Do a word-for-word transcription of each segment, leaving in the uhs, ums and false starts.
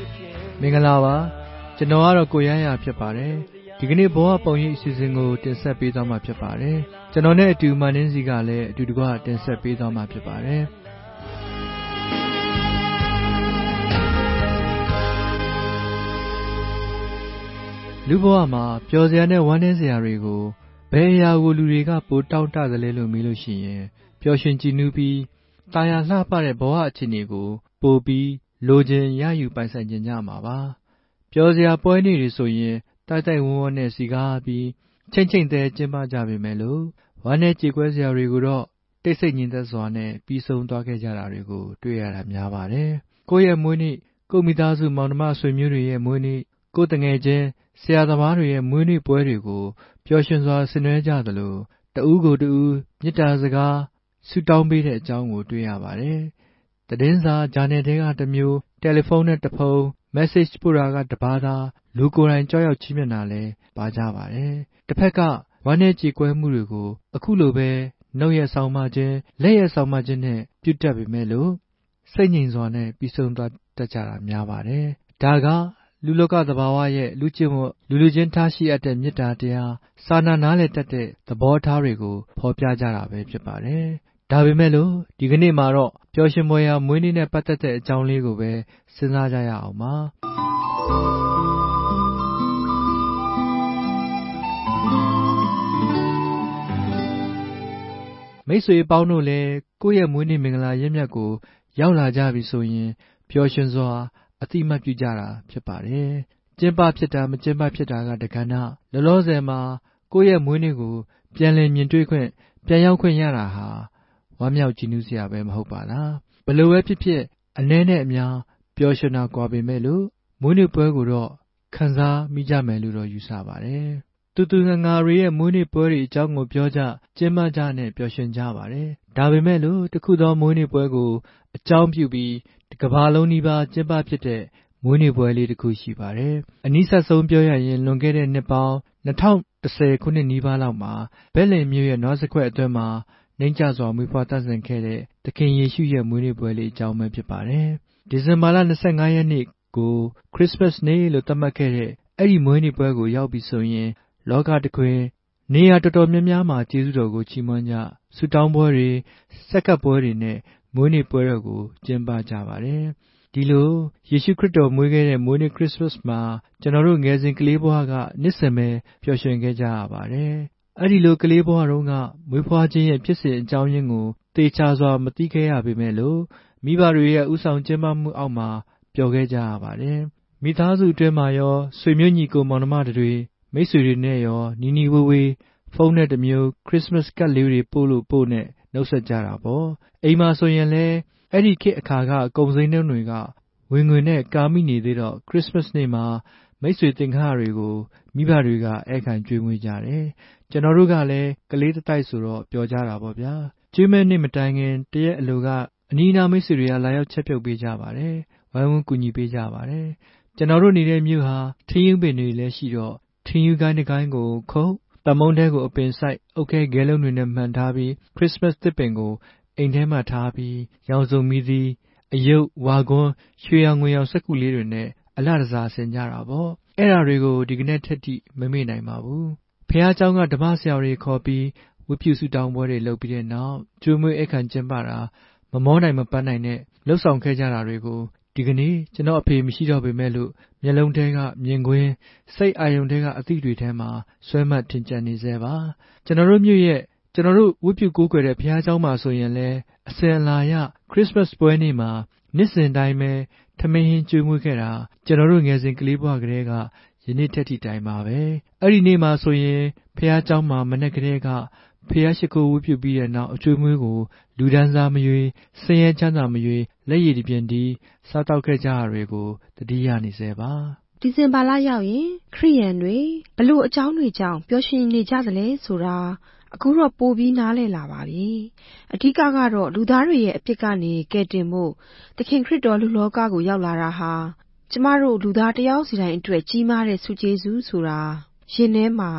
မင်္ဂလာပါကျွန်တော်ကတော့ကိုရရဖြစ်ပါတယ်ဒီကနေ့ဘောကပုံရိပ်အစီအစဉ်ကိုတင်ဆက်ပေးသွားမှာဖြစ်ပါတယ်ကျွန်တော်နဲ့အတူမန်နင်းစီကလည်းအတူတကွတင်ဆက်ပေးသွားမှာဖြစ်ပါတယ်လူဘဝမှာပျော်စရာနဲ့ဝမ်းနည်းစရာတွေကိုဘယ်အရာကိုလူတွေကပိုတောင်းတသလဲလို့မေးလို့ရှိရင်ပျော်ရွှင်ကြည်နူးပြီးတာယာလှပတဲ့ဘဝအခြေအနေကိုပိုပြီးလိုချင်ရယူပိုင်ဆိုင်ခြင်းကြမှာပါပျော်စရာပွဲနေ့တွေဆိုရင်တိုက်တိုက်ဝန်းဝန်းနဲ့စီကားပြီးချိန်ချိန်သေးကျင်းပကြပေမဲ့လို့ဝမ်းနဲ့ကြေကွဲစရာတွေကိုတော့တိတ်ဆိတ်ငြိမ်သက်စွာနဲ့ပြီးဆုံးသွားခဲ့ကြတာတွေကိုတွေ့ရတာများပါတယ်ကိုယ့်ရဲ့မွေးနေ့ကိုမိသားစုမောင်နှမဆွေမျိုးတွေရဲ့မွေးနေ့ကိုတငယ်ချင်းဆရာသမားတွေရဲ့မွေးနေ့ပွဲတွေကိုပျော်ရွှင်စွာဆင်နွှဲကြသလိုတဦးကိုတဦးမေတ္တာစကားဆုတောင်းပေးတဲ့အကြောင်းကိုတွေ့ရပါတယ်သတင်းစာဂျာနယ်တွေကတစ်မျိုးတယ်လီဖုန်းနဲ့တစ်ဖုန်း message ပို့တာကတစ်ပါးသာလူကိုယ်တိုင်ကြောက်ရောက်ချီးမြှင့်တာလည်းပါကြပါတယ်တစ်ဖက်ကဝမ်းနည်းကြေကွဲမှုတွေကိုအခုလိုပဲနှုတ်ရက်ဆောင်မှခြင်းလက်ရက်ဆောင်မှခြင်းနဲ့ပြုတ်တက်ပေမဲ့လို့စိတ်ငြိမ်စွာနဲ့ပြီးဆုံးသွားတတ်ကြတာများပါတယ်ဒါကလူလောကသဘာဝရဲ့လူချင်းမှုလူလူချင်းထားရှိအပ်တဲ့မေတ္တာတရားစာနာနားလည်တတ်တဲ့သဘောထားတွေကိုဖော်ပြကြတာပဲဖြစ်ပါတယ်ဒါပေမဲ့လို့ဒီကနေ့မှာတော့ပျော်ရွှင်ပွဲရာမွေးနေ့နဲ့ပတ်သက်တဲ့အကြောင်းလေးကိုပဲစဉ်းစားကြရအောင်ပါမိတ်ဆွေပေါင်းတို့လည်းကိုယ့်ရဲ့မွေးနေ့မင်္ဂလာရက်မြတ်ကိုရောက်လာကြပြီဆိုရင်ပျော်ရွှင်စွာအတိမတ်ပြုကြတာဖြစ်ပါတယ်ကျင်းပဖြစ်တာမကျင်းပဖြစ်တာကတကဏ္ဍလောလောဆယ်မှာကိုယ့်ရဲ့မွေးနေ့ကိုပြန်လည်မြင်တွေ့ခွင့်ပြန်ရောက်ခွင့်ရတာဟာဝမ်းမြောက်ကြည်နူးစရာပဲမဟုတ်ပါလားဘယ်လိုပဲဖြစ်ဖြစ်အနည်းနဲ့အများပျော်ရွှင်တာကွာပေမဲ့လို့မွေးနေ့ပွဲကိုတော့ခံစားမိကြမယ်လို့တော့ယူဆပါတယ်တူတူငါငါတွေရဲ့မွေးနေ့ပွဲတွေအကြောင်းကိုပြောကြကျင်းပကြနဲ့ပျော်ရွှင်ကြပါတယ်ဒါပေမဲ့လို့တခုသောမွေးနေ့ပွဲကိုအကြောင်းပြုပြီးကမ္ဘာလုံးနီးပါးကျင်းပဖြစ်တဲ့မွေးနေ့ပွဲလေးတစ်ခုရှိပါတယ်အနည်းဆက်ဆုံးပြောရရင်လွန်ခဲ့တဲ့နှစ်ပေါင်းနှစ်ထောင်တစ်ဆယ်ခုနှစ်နီးပါးလောက်မှာဘဲလင်မြို့ရဲ့နွားစခွက်အတွင်းမှာနှိမ့်ကျစွာမွေးဖွားတတ်ဆင်ခဲ့တဲ့သခင်ယေရှုရဲ့မွေးနေ့ပွဲလေးအကြောင်းပဲဖြစ်ပါတယ်ဒီဇင်ဘာလ၂၅ရက်နေ့ကိုခရစ်စမတ်နေ့လို့သတ်မှတ်ခဲ့တဲ့အဲ့ဒီမွေးနေ့ပွဲကိုရောက်ပြီဆိုရင်လောကတခွင်နေရာတော်တော်များများမှာကျေးဇူးတော်ကိုချီးမွမ်းကြဆုတောင်းပွဲတွေစက္ကပ်ပွဲတွေနဲ့မွေးနေ့ပွဲတော်ကိုကျင်းပကြပါတယ်ဒီလိုယေရှုခရစ်တော်မွေးခဲ့တဲ့မွေးနေ့ခရစ်စမတ်မှာကျွန်တော်တို့ငယ်စဉ်ကလေးဘဝကနှစ်စဉ်ပဲပျော်ရွှင်ခဲ့ကြရပါတယ်အဲ့ဒီလိုကလေးဘဝတုန်းကမွေးဖွားခြင်းရဲ့ဖြစ်စဉ်အကြောင်းရင်းကိုသေချာစွာမသိခဲ့ရပေမဲ့လို့မိဘတွေရဲ့ဥဆောင်ကျင်းပမှုအောက်မှာပျော်ခဲ့ကြရပါတယ်မိသားစုအတွင်းမှာရောဆွေမျိုးညီကိုမောင်နှမတွေမိတ်ဆွေတွေနဲ့ရောနီနီဝေးဝေးဖုန်းနဲ့တမျိုးခရစ်စမတ်ကတ်လေးတွေပို့လို့ပို့နဲ့နှုတ်ဆက်ကြတာပေါ့အိမ်မှာဆိုရင်လည်းအဲ့ဒီခေတ်အခါကအကုန်စိမ်းနှုန်းတွေကဝင်ငွေနဲ့ကာမိနေသေးတော့ခရစ်စမတ်နေ့မှာမိတ်ဆွေသင်္ဃာတွေကိုမိဘတွေကဧည့်ခံကျွေးမွေးကြတယ်ကျွန်တော်တို့ကလည်းကလေးတစ်တိုက်ဆိုတော့ပျော်ကြတာပေါ့ဗျာကျွေးမဲ့နေ့မတိုင်ခင်တရက်အလိုကအနီးနားမိတ်ဆွေတွေကလာရောက်ချက်ပြုတ်ပေးကြပါတယ်ဝိုင်းဝန်းကူညီပေးကြပါတယ်ကျွန်တော်တို့နေတဲ့မြို့ဟာထင်းယူပင်တွေလည်းရှိတော့ထင်းယူကိုင်းတစ်ကိုင်းကိုခုတ်တမုံတဲကိုအပင်ဆိုင်အုတ်ခဲခဲလုံးတွေနဲ့မှန်ထားပြီးခရစ်စမတ်သစ်ပင်ကိုအိမ်ထဲမှာထားပြီးရောင်စုံမီးသီးအယုတ်ဝါကွန်းရွှေရောင်ငွေရောင်စက္ကူလေးတွေနဲ့အလှတစားဆင်ကြတာပေါ့အဲ့ဓာတွေကိုဒီကနေ့ထက်ထိမမေ့နိုင်ပါဘူးဖះเจ้าကဓမ္မဆရာတွေခေါ်ပြီးဝတ်ပြုဆုတောင်းပွဲတွေလုပ်ပြီးတဲ့နောက်ကျွေးမွေးဧည့်ခံကျင်းပတာမမောနိုင်မပန်းနိုင်နဲ့လှုပ်ဆောင်ခဲ့ကြတာတွေကိုဒီကနေ့ကျွန်တော်အဖေမရှိတော့ပေမဲ့လို့မျက်လုံးထဲကမြင်ကွင်းစိတ်အာရုံထဲကအသည့်တွေထဲမှာဆွဲမှတ်ထင်ကြံနေစေပါကျွန်တော်တို့မြို့ရဲ့ကျွန်တော်တို့ဝတ်ပြုကိုးကွယ်တဲ့ဘုရားကျောင်းမှာဆိုရင်လည်းအစဉ်အလာရခရစ်စမတ်ပွဲနေ့မှာနှစ်စဉ်တိုင်းပဲထမင်းဟင်းကျွေးမွေးခဲ့တာကျွန်တော်တို့ငယ်စဉ်ကလေးဘဝကလေးကယနေ့ထက်ထိတိုင်ပါပဲအဲ့ဒီနေ့မှာဆိုရင်ဘုရားကျောင်းမှာမနေ့ကလေးကဖះရှိခိုးဝတ်ပြုပြီးတဲ့နောက်အကျွေးမွေးကိုလူဒန်းစားမရွေးဆင်းရဲချမ်းသာမရွေးလက်ရည်တပြင်းဒီစားတောက်ခဲ့ကြရတွေကိုတတိယနေစေပါဒီဇင်ဘာလရောက်ရင်ခရိယန်တွေဘလို့အကြောင်းတွေကြောင့်ပျော်ရွှင်နေကြသလဲဆိုတာအခုတော့ပိုပြီးနားလည်လာပါပြီအဓိကကတော့လူသားတွေရဲ့အပြစ်ကနေကယ်တင်ဖို့သခင်ခရစ်တော်လူလောကကိုရောက်လာတာဟာကျမတို့လူသားတယောက်စီတိုင်းအတွက်ကြီးမားတဲ့ဆုကျေးဇူးဆိုတာရင်ထဲမှာတ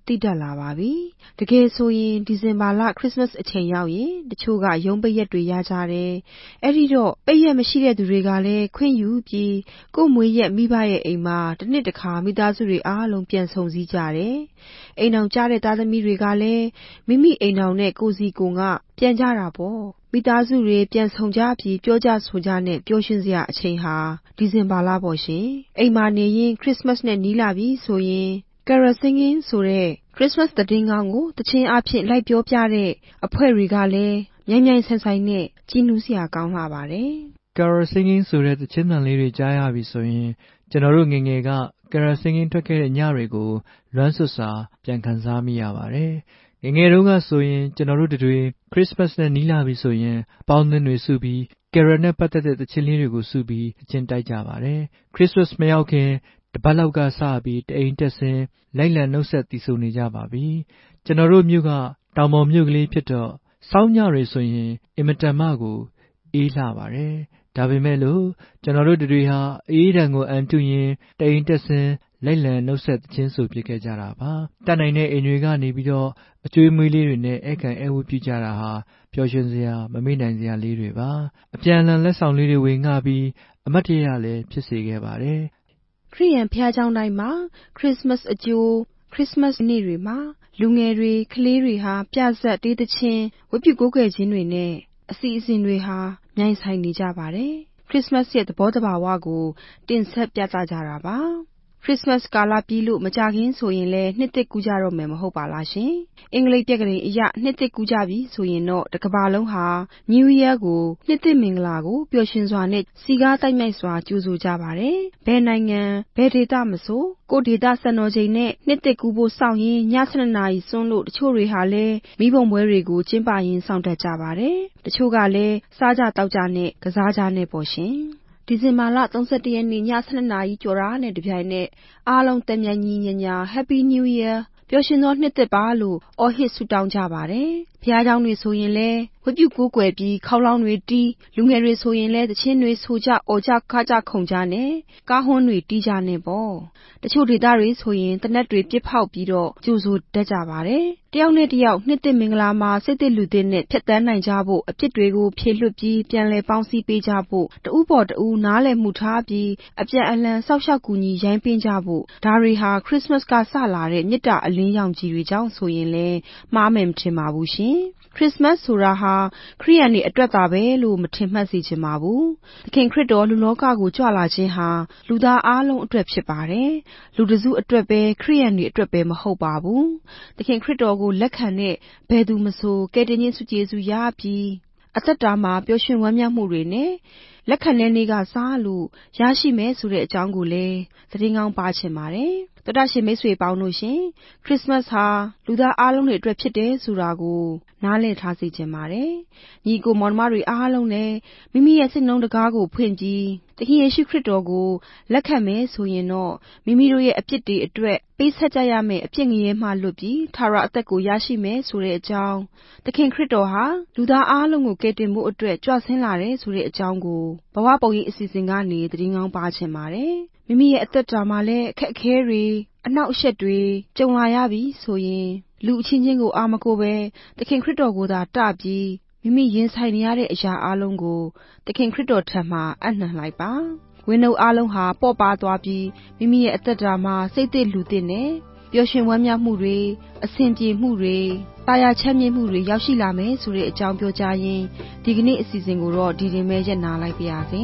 သိတတ်လာပါပြီတကယ်ဆိုရင်ဒီဇင်ဘာလခရစ်စမတ်အချိန်ရောက်ရင်တချို့ကရုံးပိတ်ရက်တွေရကြတယ်အဲ့ဒီတော့ပိတ်ရက်မရှိတဲ့သူတွေကလည်းခွင့်ယူပြီးကို့မွေးရက်မိဘရဲ့အိမ်မှာတစ်နှစ်တစ်ခါမိသားစုတွေအားလုံးပြန်ဆုံစည်းကြတယ်အိမ်အောင်ကြတဲ့သားသမီးတွေကလည်းမိမိအိမ်အောင်နဲ့ကိုစီကိုကပြန်ကြတာပေါ့မိသားစုတွေပြန်ဆုံကြပြီးပြောကြဆိုကြနဲ့ပျော်ရွှင်စရာအချိန်ဟာဒီဇင်ဘာလပေါ့ရှင်အိမ်မှာနေရင်ခရစ်စမတ်နဲ့နီးလာပြီဆိုရင် Carol Singing ဆိုတဲ့ခရစ်စမတ်သတင်းကောင်းကိုတခြင်းအဖြစ်လိုက်ပြောပြတဲ့အဖွဲ့တွေကလည်းမြိုင်မြိုင်ဆိုင်ဆိုင်နဲ့ကြည်နူးစရာကောင်းလာပါတယ် Carol Singing ဆိုတဲ့တခြင်းတန်လေးတွေကြားရပြီဆိုရင်ကျွန်တော်တို့ငယ်ငယ်က Carol Singing ထွက်ခဲ့တဲ့ညတွေကိုလွမ်းဆွတ်စွာပြန်ခံစားမိရပါတယ်ငယ်ငယ်တုန်းကဆိုရင်ကျွန်တော်တို့တွေခရစ်စမတ်နဲ့နီးလာပြီဆိုရင်ပေါင်းသင်းတွေစုပြီး Carol နဲ့ပတ်သက်တဲ့တခြင်းလေးတွေကိုစုပြီးတခြင်းတိုက်ကြပါတယ်ခရစ်စမတ်မရောက်ခင်တပတ်လောက်ကစပြီးတအိမ်တက်ဆင်းလိုက်လံနှုတ်ဆက်သီဆိုနေကြပါပြီကျွန်တော်တို့မြို့ကတောင်ပေါ်မြို့ကလေးဖြစ်တော့စောင်းညတွေဆိုရင်အင်မတန်မှကိုအေးလှပါတယ်ဒါပေမဲ့လို့ကျွန်တော်တို့တွေဟာအေးဒဏ်ကိုအန်တုရင်တအိမ်တက်ဆင်းလိုက်လံနှုတ်ဆက်သခြင်းဆိုဖြစ်ခဲ့ကြတာပါတတ်နိုင်တဲ့အိမ်တွေကနေပြီးတော့အကျွေးမွေးလေးတွေနဲ့ဧကန်အဲဝတ်ပြုကြတာဟာပျော်ရွှင်စရာမမေ့နိုင်စရာလေးတွေပါအပြန်အလှန်လက်ဆောင်လေးတွေဝေငှပြီးအမတ်တရလည်းဖြစ်စေခဲ့ပါတယ်ခရစ်ယာန်ဘုရားကျောင်းတိုင်းမှာခရစ်စမတ်အကျိုးခရစ်စမတ်နေ့တွေမှာလူငယ်တွေကလေးတွေဟာပြဆက်တေးသချင်းဝတ်ပြုကိုးကွယ်ခြင်းတွေနဲ့အစီအစဉ်တွေဟာမြိုင်ဆိုင်နေကြပါတယ်ခရစ်စမတ်ရဲ့သဘောတဘာဝကိုတင်ဆက်ပြသကြတာပါခရစ်စမတ်ကာလပြီးလို့မကြခင်ဆိုရင်လည်းနှစ်သစ်ကူးကြတော့မယ်မဟုတ်ပါလားရှင်အင်္ဂလိပ်ပြက္ခဒိန်အရနှစ်သစ်ကူးကြပြီဆိုရင်တော့တကမ္ဘာလုံးဟာ New Year ကိုနှစ်သစ်မင်္ဂလာကိုပျော်ရွှင်စွာနဲ့စီကားတိုက်မြိုက်စွာကြိုဆိုကြပါတယ်ဘယ်နိုင်ငံဘယ်ဒေသမဆိုကိုဒေသစံတော်ချိန်နဲ့နှစ်သစ်ကူးဖို့စောင့်ရင်ည ၁၂ နာရီစွန်းလို့တချို့တွေဟာလည်းမိဘုံပွဲတွေကိုကျင်းပရင်းစောင့်တက်ကြပါတယ်တချို့ကလည်းစားကြတောက်ကြနဲ့ကစားကြနဲ့ပေါ့ရှင်ဒီဇင်ဘာလ၃၁ရက်နေ့ည ၁၂ နာရီကျော်တာနဲ့တပြိုင်နက်အားလုံးတမြန်ညီညာ Happy New Year ပျော်ရွှင်သောနှစ်သစ်ပါလို့အော်ဟစ်ဆုတောင်းကြပါတယ်ဘုရားကျောင်းတွေဆိုရင်လည်းဝတ်ပြုကိုးကွယ်ပြီးခေါင်းလောင်းတွေတီးလူငယ်တွေဆိုရင်လည်းသချင်းတွေဆိုကြအော်ကြခါကြခုန်ကြနဲ့ကားဟွန်းတွေတီးကြနဲ့ပေါ့တချို့ဒေသတွေဆိုရင်တနက်တွေပြစ်ဖောက်ပြီးတော့ကြိုဆိုတတ်ကြပါတယ်တယောက်နဲ့တယောက်နှစ်သစ်မင်္ဂလာမှာစိတ်သစ်လူသစ်နဲ့ဖြတ်တန်းနိုင်ကြဖို့အပြစ်တွေကိုဖြေလွှတ်ပြီးပြန်လည်ပေါင်းစည်းပေးကြဖို့တဦးပေါ်တဦးနားလည်မှုထားပြီးအပြန်အလှန်စောက်ရှောက်ကူညီရိုင်းပင်းကြဖို့ဒါတွေဟာခရစ်စမတ်ကစလာတဲ့မေတ္တာအလင်းရောင်ကြီးတွေကြောင့်ဆိုရင်လည်းမှားမယ်မထင်ပါဘူးရှင်ခရစ်စမတ်ဆိုတာဟာခရိယန်တွေအတွက်သာပဲလို့မထင်မှတ်စေချင်ပါဘူးသခင်ခရစ်တော်လူလောကကိုကြွလာခြင်းဟာလူသားအားလုံးအတွက်ဖြစ်ပါတယ်လူတစုအတွက်ပဲခရိယန်တွေအတွက်ပဲမဟုတ်ပါဘူးသခင်ခရစ်တော်ကိုလက်ခံတဲ့ဘယ်သူမဆိုကယ်တင်ခြင်းဆုကျေးဇူးရပြီးအသက်တာမှာပျော်ရွှင်ဝမ်းမြောက်မှုတွေနဲ့လက်ခံတဲ့နေ့ကစားလို့ရရှိမယ်ဆိုတဲ့အကြောင်းကိုလည်းသတင်းကောင်းပါချင်ပါတယ်တော်တာရှင်မိတ်ဆွေပေါင်းတို့ရှင်ခရစ်စမတ်ဟာလူသားအားလုံးတွေအတွက်ဖြစ်တယ်ဆိုတာကိုနားလည်ထားစေချင်ပါတယ်ညီကိုမောင်မတွေအားလုံးလည်းမိမိရဲ့စိတ်နှလုံးတကားကိုဖွင့်ပြီးသခင်ယေရှုခရစ်တော်ကိုလက်ခံမယ်ဆိုရင်တော့မိမိတို့ရဲ့အပြစ်တွေအတွက်ပေးဆက်ကြရမယ့်အပြစ်ငရဲမှလွတ်ပြီးထာဝရအသက်ကိုရရှိမယ်ဆိုတဲ့အကြောင်းသခင်ခရစ်တော်ဟာလူသားအားလုံးကိုကယ်တင်ဖို့အတွက်ကြွဆင်းလာတယ်ဆိုတဲ့အကြောင်းကိုဘဝပုံရိပ်အစီအစဉ်ကနေသတင်းကောင်းပါချင်ပါတယ်မိမိရဲ့အသက်တာမှာလည်းအခက်အခဲတွေအနှောက်အယှက်တွေကြုံလာရပြီဆိုရင်လူအချင်းချင်းကိုအာမကိုပဲသခင်ခရစ်တော်ကိုသာတပြီးမိမိရင်ဆိုင်နေရတဲ့အရာအလုံးကိုသခင်ခရစ်တော်ထံမှာအနှံလိုက်ပါဝိနှုတ်အလုံးဟာပေါ့ပါသွားပြီးမိမိရဲ့အသက်တာမှာစိတ်သစ်လူသစ်နဲ့ပျော်ရွှင်ဝမ်းမြောက်မှုတွေအဆင်ပြေမှုတွေတာယာချမ်းမြေ့မှုတွေရောက်ရှိလာမယ်ဆိုတဲ့အကြောင်းပြောကြားရင်းဒီကနေ့အစီအစဉ်ကိုတော့ဒီတင်မဲ့ရပ်နာလိုက်ပါရစေ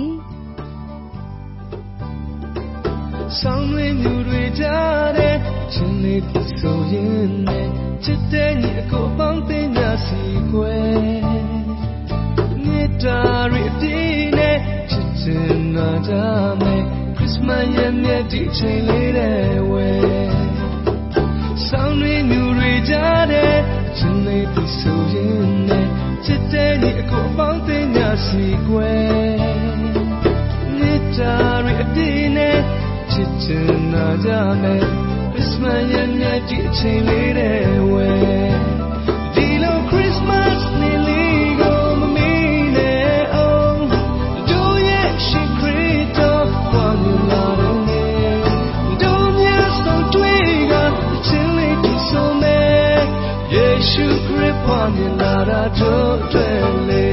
ဆောင်းတွေမြူတွေကြားတဲ့ချင်းလေးသစ်ဆိုရင်နဲ့ချစ်တဲ့ညီအကိုပေါင်းသိညာစီခွဲမြေတားရပြင်းနဲ့ချစ်ချင်နာကြမယ်ခရစ်စမတ်ရဲ့မြတ်ဒီချိန်လေးတဲ့ဝဲဆောင်းတွေမြူတွေကြားတဲ့ချင်းလေးသစ်ဆိုရင်နဲ့ချစ်တဲ့ညီအကိုပေါင်းသိညာစီခွဲမြေတားရပြင်းနဲ့ချစ်ချင်နာကြမယ်ခရစ်စမတ်ရဲ့မြတ်ဒီအချိန်လေးတဲ့ဝဲဒီလိုခရစ်စမတ်နေ့လေးကိုမမေ့နဲ့အောင်တို့ရဲ့ရှင်ခရစ်တော်ဘာလို့လာတယ်တို့မြတ်ဆုံးတွေ့ကချစ်လေးဒီဆုံးမြင်လာတာတို့တွေလေ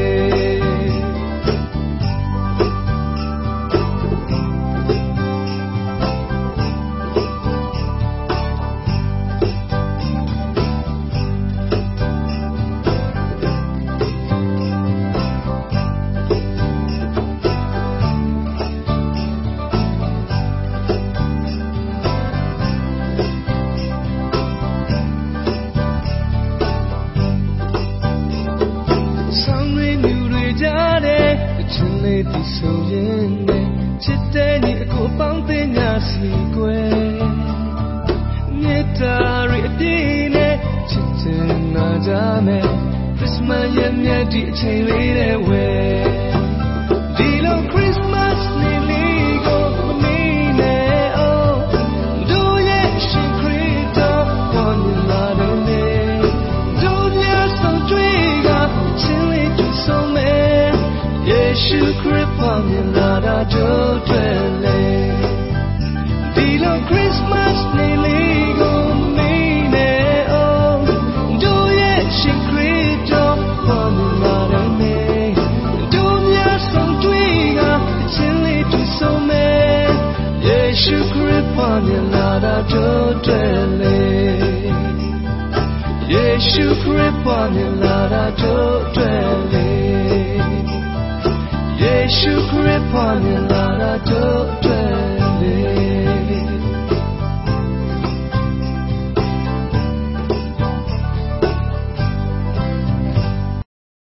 ဒီဆိုရင်နဲ့ချစ်တဲ့ညီအကိုပေါင်းတင်ညာစီကွယ်မြေတာရအပြည့်နဲ့ချစ်ချင်နာကြမယ် Christmas ရဲ့မြတ်ဒီအချိန်လေးတဲ့ဝဲဒီလို Christmas နေ့လေးကိုမမီးနဲ့အော်တို့ရဲ့ရှင်ခရစ်တော်ပေါ်မြင်လာတဲ့နေ့တို့ရဲ့ဆုံးတွေ့ကချင်းလေးတူဆုံးမယ်ယေရှုခရစ်ပေါ်မြင်လာတာတို့တွေလေဒီလို Christmas နေ့လေးကိုမီးနဲ့အော်တို့ရဲ့ရှင်ခရစ်တော်ပေါ်မြင်လာတဲ့နေ့တို့ရဲ့ဆုံးတွေ့ကချင်းလေးတူဆုံးမယ်ယေရှုခရစ်ပေါ်မြင်လာတာတို့တွေလေယေရှုခရစ်ပေါ်မြင်လာတာတို့တွေလေယေရှုခရစ်ပေါ်မြင်လာတာတို့